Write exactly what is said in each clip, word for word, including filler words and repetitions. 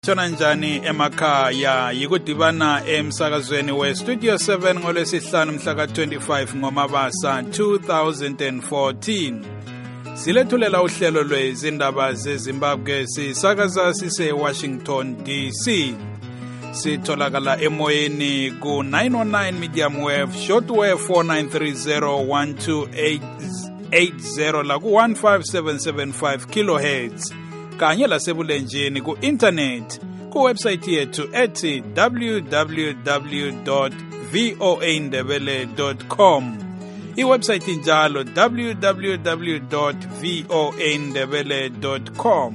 Tshona njani emakhaya yikudibana emsakazweni we Studio seven ngolwesihlanu mhla ka twenty-five ngoMabasa two thousand fourteen. Silethulela uhlelo lwezindaba zeZimbabwe sisakaza sise Washington D C. Sitholakala emoyeni ku nine oh nine medium wave shortwave four nine three zero one two eight zero la ku one five seven seven five kilohertz. Kanye lasebulenjini ku internet ku website yethu ethi w w w dot voa ndebele dot com. I website njalo w w w dot voa ndebele dot com.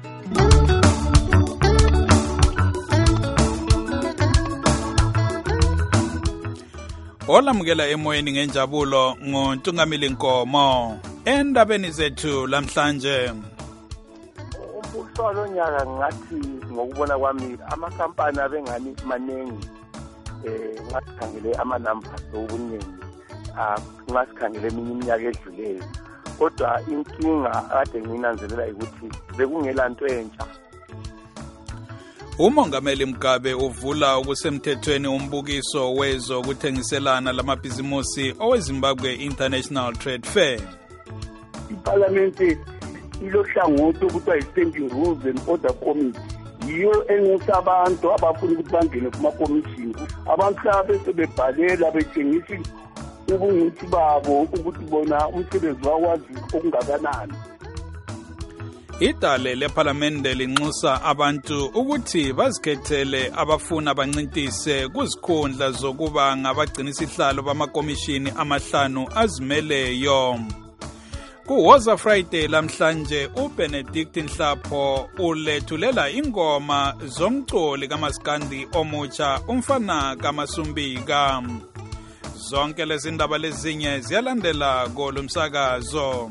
Olamukela emoyeni ngenjabulo ngoNtungamili Nkomo. Endabeni zethu lamhlanje Umbuso nyaka ngathi ngokubona kwami amakampani abengani manengi eh ngasikhangele ama numbers okuningi ah ngasikhangele eminye iminyaka edluleyo kodwa inkinga ade nginanzelela ukuthi bekungela nto entsha. Umongameli Mugabe uvula okusemthethweni umbukiso wezo kuthengiselana lamabhizimusi oweZimbabwe International Trade Fair. Iparliament ilohlangothi okuthiwa yi-Standing Rules and Order Committee yiyo enxusa abantu abafuna ukuthi bangene kuma-commission. Abantu bese bebhalela betshengisa ubungcitshi babo ukuthi bona umsebenzi wakwazi okungakanani. Idale lephalamende linxusa abantu ukuthi bazikhethele abafuna bancintise kuzikhundla zokuba ngabagcinisihlalo bamakomishini amahlanu azimeleyo. Kuwoza Friday lamhlanje uBenedict Nhlapho ulethulela ingoma zomculi kaMaskandi omutsha umfana kaMasumbika. Zonke lezi ndaba lezinye ziyalandela kolumsakazo.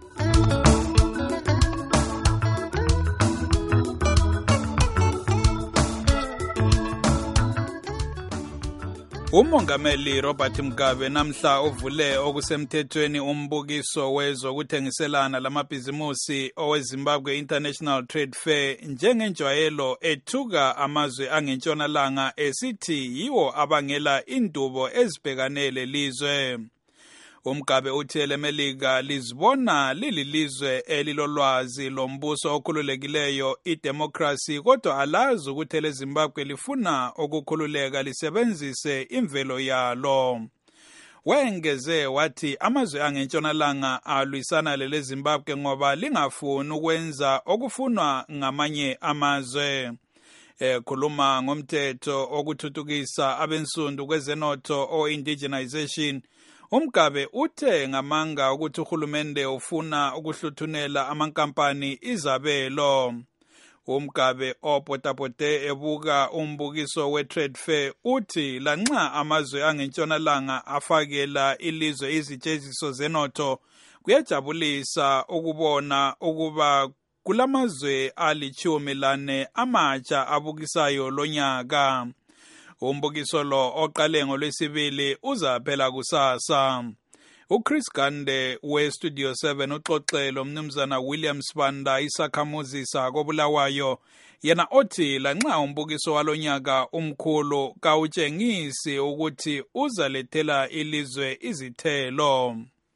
Umongameli Robert Mugabe namhla uvule okusemthethweni umbukiso wezo kuthengiselana lamabhizimusi oweZimbabwe International Trade Fair njengenjwayelo ethuka amazwe angentshonalanga esithi yiwo abangela indubo ezibhekanele lizwe. Umgabe uthi lemelika lizibona lililizwe elilolwazi lombuso okhululekileyo idemocracy kodwa alazi ukuthi leZimbabwe lifuna ukukhululeka lisebenzise imvelo yalo. Wengeze wathi amazwe angentshonalanga alwisana leZimbabwe ngoba lingafuni ukwenza okufunwa ngamanye amazwe. Ekhuluma ngomthetho okuthuthukisa abensundu kwezenotho o indigenization, Umgabe uthe ngamanga ukuthi uhulumende ufuna ukuhluthunela amankampani izabelo. Umgabe opotapote ebuka umbukiso we-Trade Fair uthi lanxa amazwe angentshonalanga afakela ilizwe izitsheziso zenotho kuyajabulisa ukubona ukuba kulamazwe alichumi lane amatsha abukisayo lonyaka. Umbukiso lo oqale ngolwesibili uzaphela kusasa. uChris Gande we Studio seven uxoxelo mnumzana William Sibanda isakhamuzi sakobulawayo yena othi lanxa umbukiso walonyaka umkhulu kawutshengisi ukuthi uzalethela ilizwe izithelo.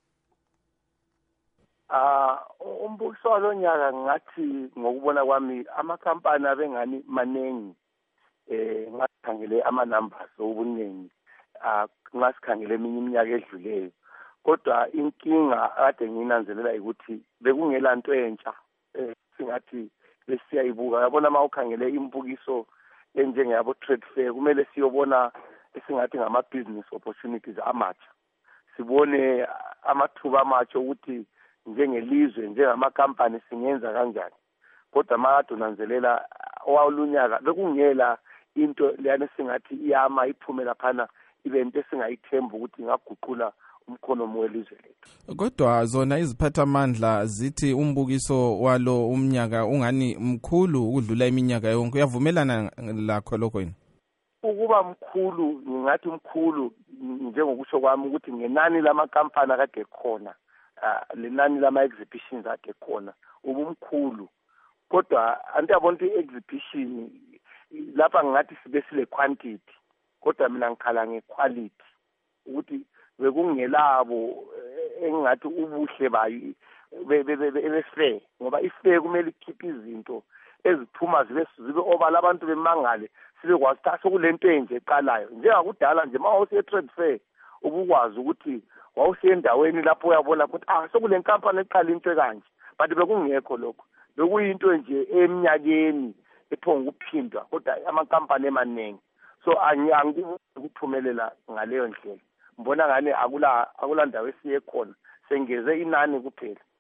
Ah umbukiso walonyaka ngathi ngokubona kwami amakampani abengani manengi eh ngasikhangele ama numbers okuningi ah ngasikhangele eminye iminyaka edluleyo kodwa inkinga ade nginanzelela ukuthi bekungela nto entsha eh singathi lesiyayibuka yabona mawukhangele imbukiso enjengeyabo trade fair kumele siyobona esingathi ngama business opportunities amatsha sibone amathuba amatsha ukuthi njengelizwe njengama company singenza kanjani kodwa manje unanzelela owawulunyaka bekungela into leyana singathi iyama iphumela phana ibe into singayithemba ukuthi ingaguqula umkhono welizwe lethu. Kodwa zona iziphathamandla zithi umbukiso walo umnyaka ungani mkhulu ukudlula iminyaka yonke. Uyavumelana lakho lokho yini? Ukuba mkhulu ngingathi mkhulu njengokusho kwami ukuthi ngenani lamakampani akade khona lenani lama exhibitions akade khona ubumkhulu kodwa antiyabona ukuthi i-exhibition lapha ngathi sibe sile quantity kodwa mina ngikhala nge-quality ukuthi bekungelabo engathi ubuhle bayo bebe-fair ngoba i-fair kumele ikhiphe izinto eziphuma zibe zibe obala abantu bemangale sibe kwazi ukuthi sekulento enje eqalayo njengakudala nje uma usiye-trade fair ubukwazi ukuthi wawusendaweni lapho uyabona ukuthi ah sekule nkampani eqala into ekanje but bekungekho lokho bekuyinto nje eminyakeni ephonga ukuphindwa kodwa amakampani emaningi so angikuphumelela ngaleyo ndlela mbona ngane akula akula ndawo esiye khona sengeze inani kuphela